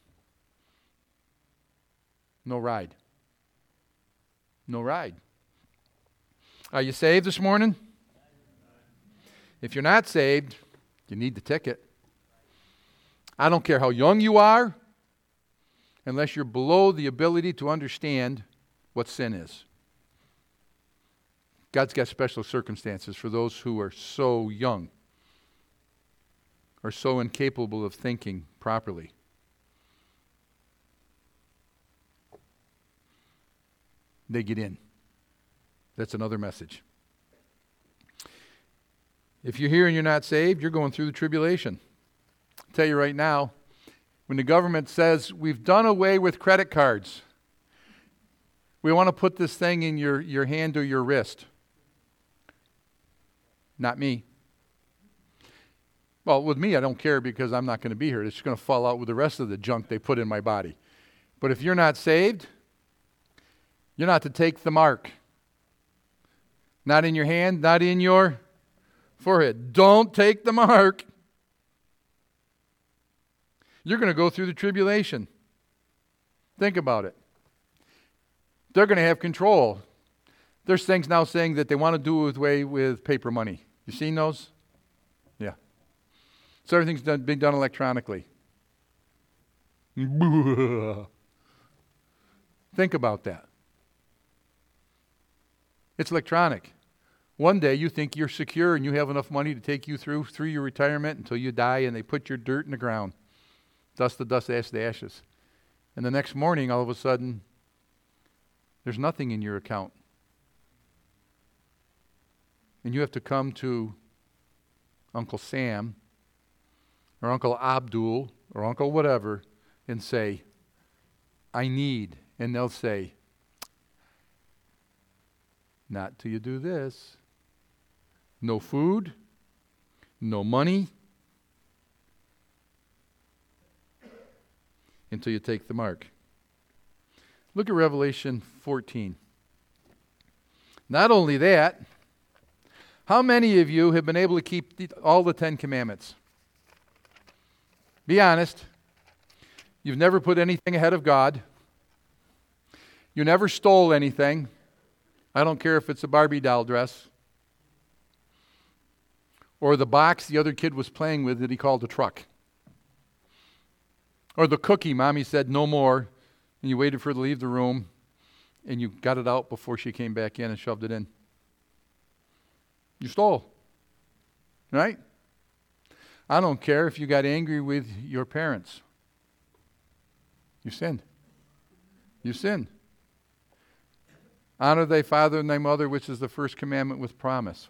no ride. No ride. Are you saved this morning? If you're not saved, you need the ticket. I don't care how young you are, unless you're below the ability to understand what sin is. God's got special circumstances for those who are so young, are so incapable of thinking properly. They get in. That's another message. If you're here and you're not saved, you're going through the tribulation. I'll tell you right now, when the government says, we've done away with credit cards, we want to put this thing in your hand or your wrist. Not me. Well, with me, I don't care because I'm not going to be here. It's going to fall out with the rest of the junk they put in my body. But if you're not saved, you're not to take the mark. Not in your hand, not in your forehead. Don't take the mark. You're going to go through the tribulation. Think about it. They're going to have control. There's things now saying that they want to do away with paper money. You seen those? Yeah. So everything's being done electronically. Think about that. It's electronic. One day you think you're secure and you have enough money to take you through your retirement until you die, and they put your dirt in the ground. Dust to dust, ash to ashes. And the next morning, all of a sudden, there's nothing in your account. And you have to come to Uncle Sam or Uncle Abdul or Uncle whatever and say, I need. And they'll say, not till you do this. No food, no money, until you take the mark. Look at Revelation 14. Not only that, how many of you have been able to keep all the 10 Commandments? Be honest. You've never put anything ahead of God. You never stole anything. I don't care if it's a Barbie doll dress or the box the other kid was playing with that he called a truck. Or the cookie mommy said no more, and you waited for her to leave the room, and you got it out before she came back in and shoved it in. You stole. Right? I don't care if you got angry with your parents. You sinned. You sinned. Honor thy father and thy mother, which is the first commandment with promise.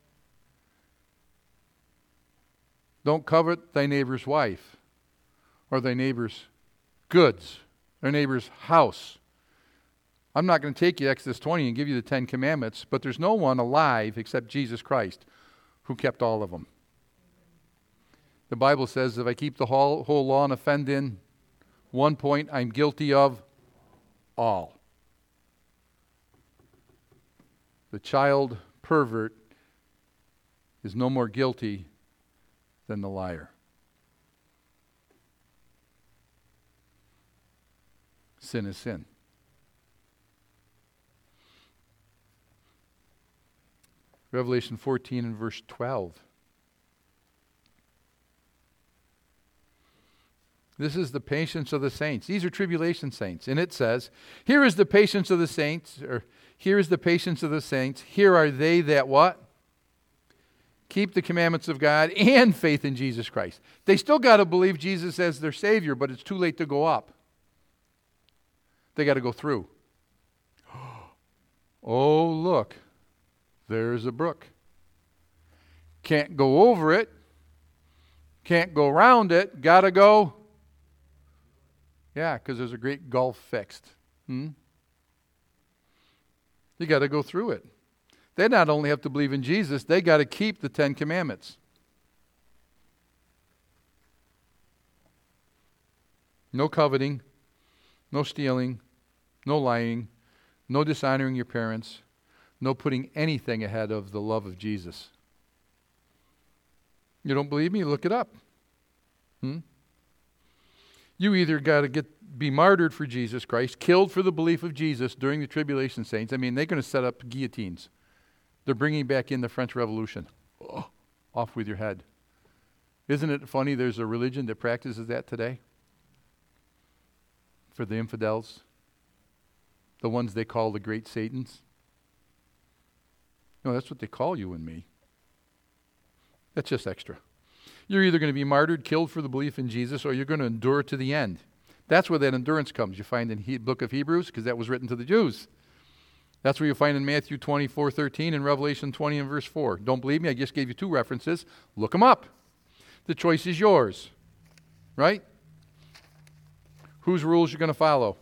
Don't covet thy neighbor's wife, or thy neighbor's goods, or neighbor's house. I'm not going to take you Exodus 20 and give you the 10 Commandments, but there's no one alive except Jesus Christ who kept all of them. The Bible says if I keep the whole law and offend in one point, I'm guilty of all. The child pervert is no more guilty than the liar. Sin is sin. Revelation 14 and verse 12. This is the patience of the saints. These are tribulation saints. And it says, here is the patience of the saints, or here is the patience of the saints. Here are they that what? Keep the commandments of God and faith in Jesus Christ. They still got to believe Jesus as their Savior, but it's too late to go up. They got to go through. Oh, look. There's a brook. Can't go over it. Can't go around it. Got to go. Yeah, because there's a great gulf fixed. You got to go through it. They not only have to believe in Jesus, they got to keep the 10 Commandments. No coveting, no stealing, no lying, no dishonoring your parents, no putting anything ahead of the love of Jesus. You don't believe me? Look it up. You either got to be martyred for Jesus Christ, killed for the belief of Jesus during the tribulation saints. I mean, they're going to set up guillotines. They're bringing back in the French Revolution. Oh, off with your head. Isn't it funny there's a religion that practices that today? For the infidels. The ones they call the great Satans. No, that's what they call you and me. That's just extra. You're either going to be martyred, killed for the belief in Jesus, or you're going to endure to the end. That's where that endurance comes. You find in the book of Hebrews, because that was written to the Jews. That's where you find in Matthew 24:13 and Revelation 20 and verse 4. Don't believe me? I just gave you two references. Look them up. The choice is yours. Right? Whose rules you're going to follow?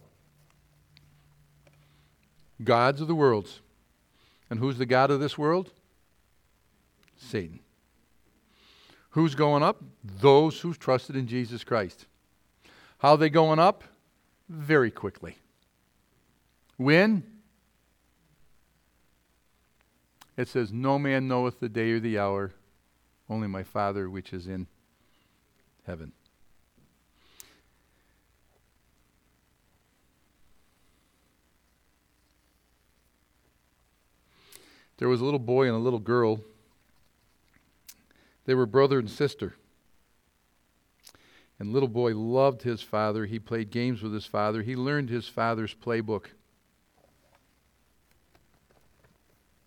Gods of the world's. And who's the god of this world? Satan. Who's going up? Those who've trusted in Jesus Christ. How are they going up? Very quickly. When? It says, no man knoweth the day or the hour, only my Father which is in heaven. There was a little boy and a little girl. They were brother and sister. And little boy loved his father. He played games with his father. He learned his father's playbook.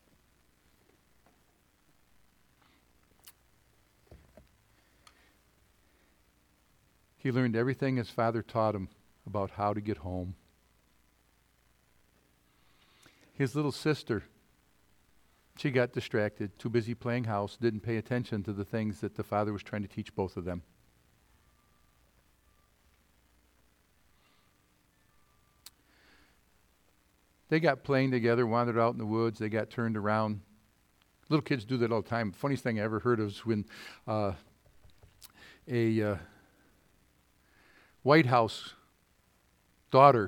He learned everything his father taught him about how to get home. His little sister, she got distracted, too busy playing house, didn't pay attention to the things that the father was trying to teach both of them. They got playing together, wandered out in the woods, they got turned around. Little kids do that all the time. The funniest thing I ever heard was when a White House daughter,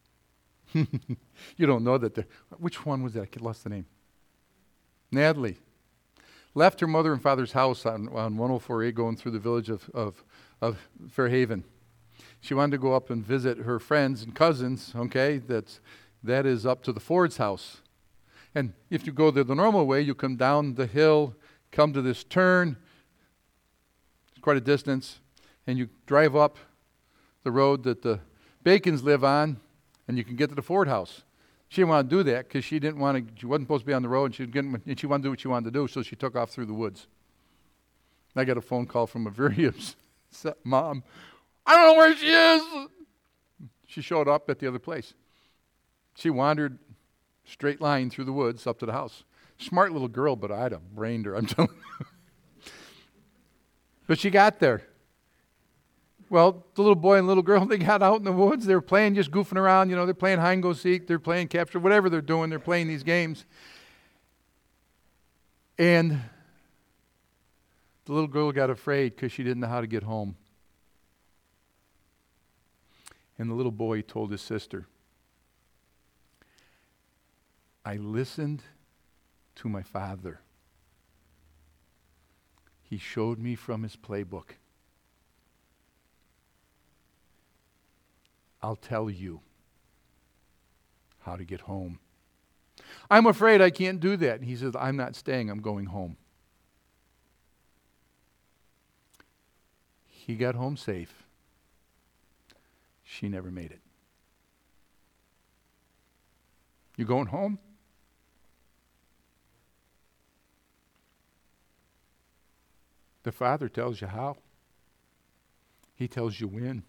you don't know that, which one was that? I lost the name. Natalie left her mother and father's house on 104A going through the village of Fairhaven. She wanted to go up and visit her friends and cousins, okay, that is up to the Ford's house. And if you go there the normal way, you come down the hill, come to this turn, it's quite a distance, and you drive up the road that the Bacons live on, and you can get to the Ford house. She didn't want to do that because she wasn't supposed to be on the road, and she wanted to do what she wanted to do, so she took off through the woods. I got a phone call from a very upset mom. I don't know where she is. She showed up at the other place. She wandered straight line through the woods up to the house. Smart little girl, but I'd have brained her, I'm telling you. But she got there. Well, the little boy and little girl, they got out in the woods. They were playing, just goofing around. You know, they're playing hide and go seek. They're playing capture, whatever they're doing. They're playing these games. And the little girl got afraid because she didn't know how to get home. And the little boy told his sister, I listened to my father. He showed me from his playbook. I'll tell you how to get home. I'm afraid I can't do that. He says, I'm not staying, I'm going home. He got home safe. She never made it. You going home? The Father tells you how. He tells you when.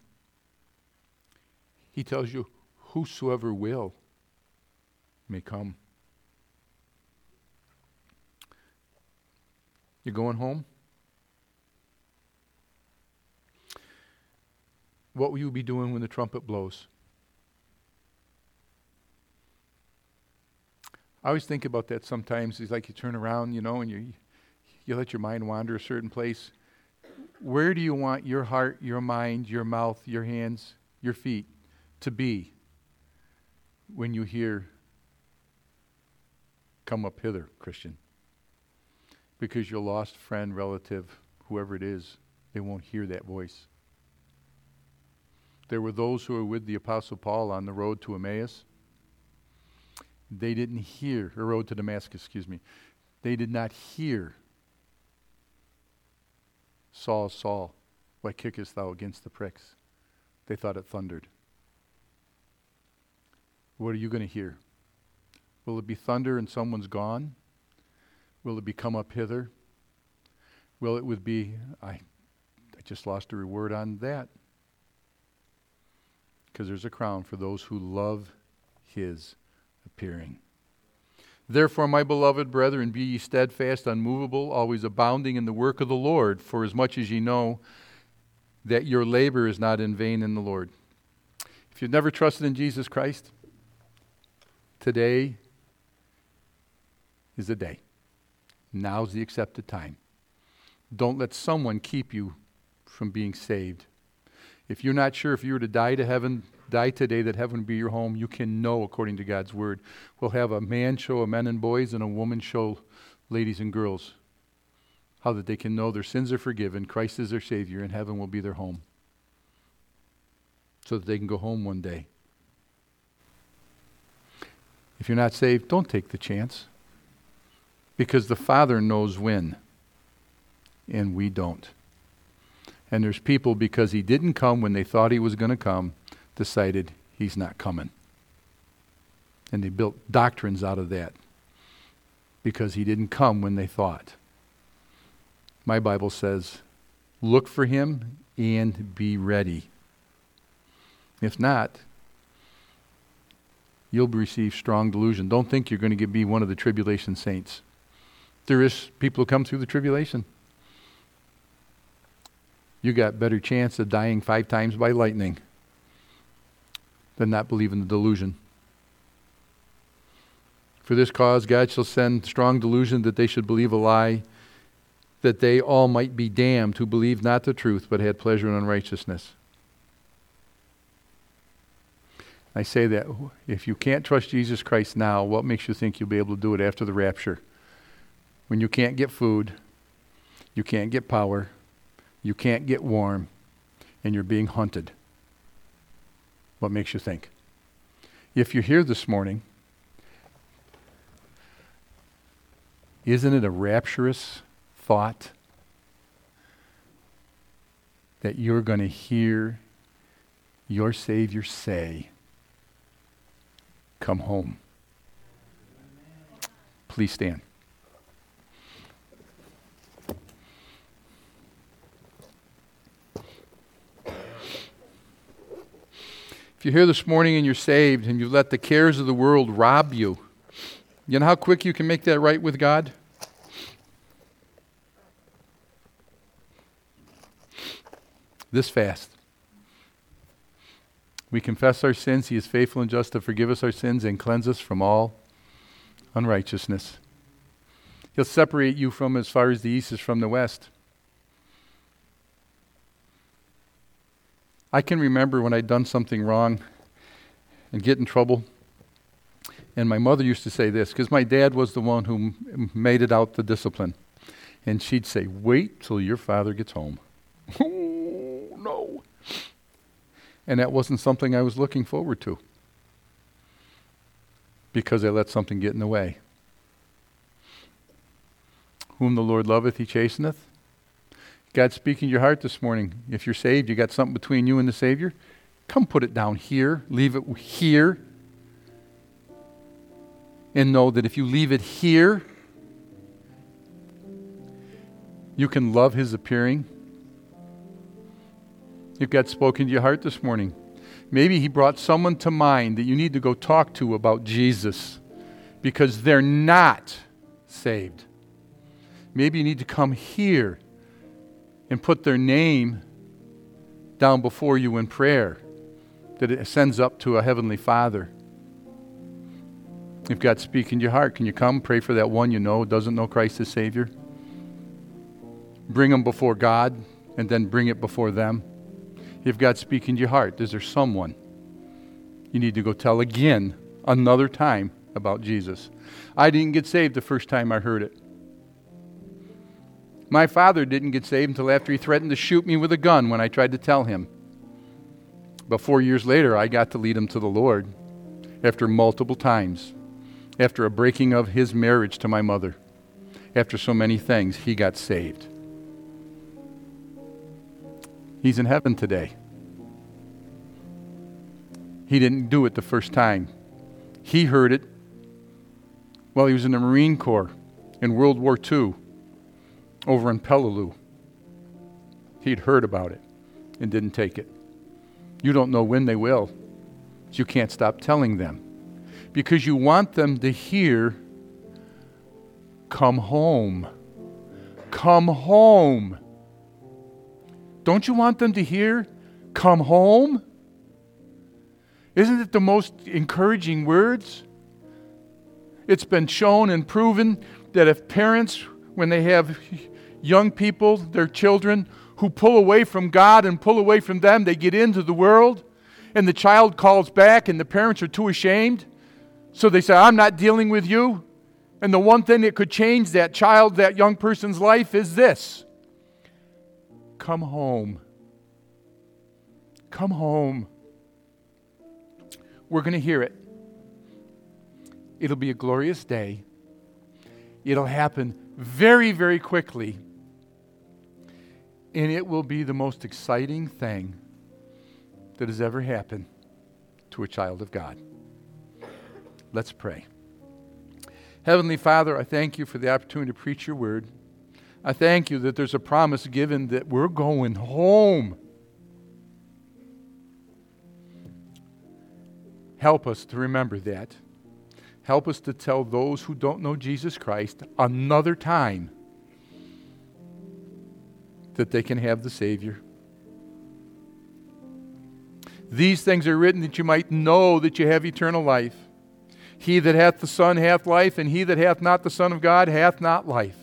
He tells you whosoever will may come. You going home? What will you be doing when the trumpet blows? I always think about that sometimes. It's like you turn around, and you let your mind wander a certain place. Where do you want your heart, your mind, your mouth, your hands, your feet to be when you hear, come up hither, Christian? Because your lost friend, relative, whoever it is, they won't hear that voice. There were those who were with the Apostle Paul on the road to Emmaus. They didn't hear, or road to Damascus, They did not hear, Saul, Saul, why kickest thou against the pricks? They thought it thundered. What are you going to hear? Will it be thunder and someone's gone? Will it be come up hither? Will it be, I just lost a reward on that. Because there's a crown for those who love his appearing. Therefore, my beloved brethren, be ye steadfast, unmovable, always abounding in the work of the Lord, for as much as ye know that your labor is not in vain in the Lord. If you've never trusted in Jesus Christ, today is the day. Now's the accepted time. Don't let someone keep you from being saved. If you're not sure if you were to die today, that heaven would be your home, you can know according to God's word. We'll have a man show men and boys and a woman show ladies and girls how that they can know their sins are forgiven, Christ is their Savior, and heaven will be their home. So that they can go home one day. If you're not saved, don't take the chance. Because the Father knows when, and we don't. And there's people, because he didn't come when they thought he was going to come, decided he's not coming. And they built doctrines out of that because he didn't come when they thought. My Bible says, Look for him and be ready. If not, you'll receive strong delusion. Don't think you're going to be one of the tribulation saints. There is people who come through the tribulation. You got better chance of dying 5 times by lightning than not believing the delusion. For this cause God shall send strong delusion that they should believe a lie, that they all might be damned who believed not the truth, but had pleasure in unrighteousness. I say that if you can't trust Jesus Christ now, what makes you think you'll be able to do it after the rapture? When you can't get food, you can't get power, you can't get warm, and you're being hunted. What makes you think? If you're here this morning, isn't it a rapturous thought that you're going to hear your Savior say, "Come home"? Please stand. If you're here this morning and you're saved and you let the cares of the world rob you, you know how quick you can make that right with God? This fast. We confess our sins. He is faithful and just to forgive us our sins and cleanse us from all unrighteousness. He'll separate you from as far as the east is from the west. I can remember when I'd done something wrong and get in trouble. And my mother used to say this, because my dad was the one who made it out the discipline. And she'd say, "Wait till your father gets home." Oh, no. And that wasn't something I was looking forward to, because I let something get in the way. Whom the Lord loveth, he chasteneth. God speaking to your heart this morning. If you're saved, you got something between you and the Savior, come put it down here. Leave it here. And know that if you leave it here, you can love his appearing. If God spoken to your heart this morning, maybe he brought someone to mind that you need to go talk to about Jesus because they're not saved. Maybe you need to come here and put their name down before you in prayer, that it sends up to a heavenly Father. If God's speaking to your heart, can you come pray for that one you know doesn't know Christ as Savior? Bring them before God and then bring it before them. If God's speaking to your heart, is there someone you need to go tell again, another time, about Jesus? I didn't get saved the first time I heard it. My father didn't get saved until after he threatened to shoot me with a gun when I tried to tell him. But 4 years later, I got to lead him to the Lord after multiple times. After a breaking of his marriage to my mother. After so many things, he got saved. He's in heaven today. He didn't do it the first time. He heard it while he was in the Marine Corps in World War II over in Peleliu. He'd heard about it and didn't take it. You don't know when they will, but you can't stop telling them because you want them to hear, "Come home. Come home." Don't you want them to hear, "Come home"? Isn't it the most encouraging words? It's been shown and proven that if parents, when they have young people, their children, who pull away from God and pull away from them, they get into the world, and the child calls back and the parents are too ashamed. So they say, "I'm not dealing with you." And the one thing that could change that child, that young person's life is this: come home. Come home. We're going to hear it. It'll be a glorious day. It'll happen very, very quickly. And it will be the most exciting thing that has ever happened to a child of God. Let's pray. Heavenly Father, I thank you for the opportunity to preach your word. I thank you that there's a promise given that we're going home. Help us to remember that. Help us to tell those who don't know Jesus Christ another time that they can have the Savior. These things are written that you might know that you have eternal life. He that hath the Son hath life, and he that hath not the Son of God hath not life.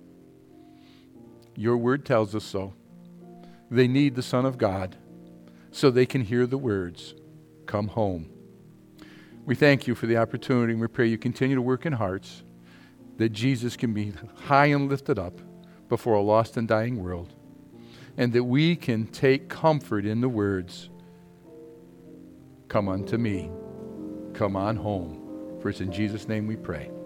Your word tells us so. They need the Son of God so they can hear the words, come home. We thank you for the opportunity, and we pray you continue to work in hearts, that Jesus can be high and lifted up before a lost and dying world, and that we can take comfort in the words, come unto me, come on home. For it's in Jesus' name we pray.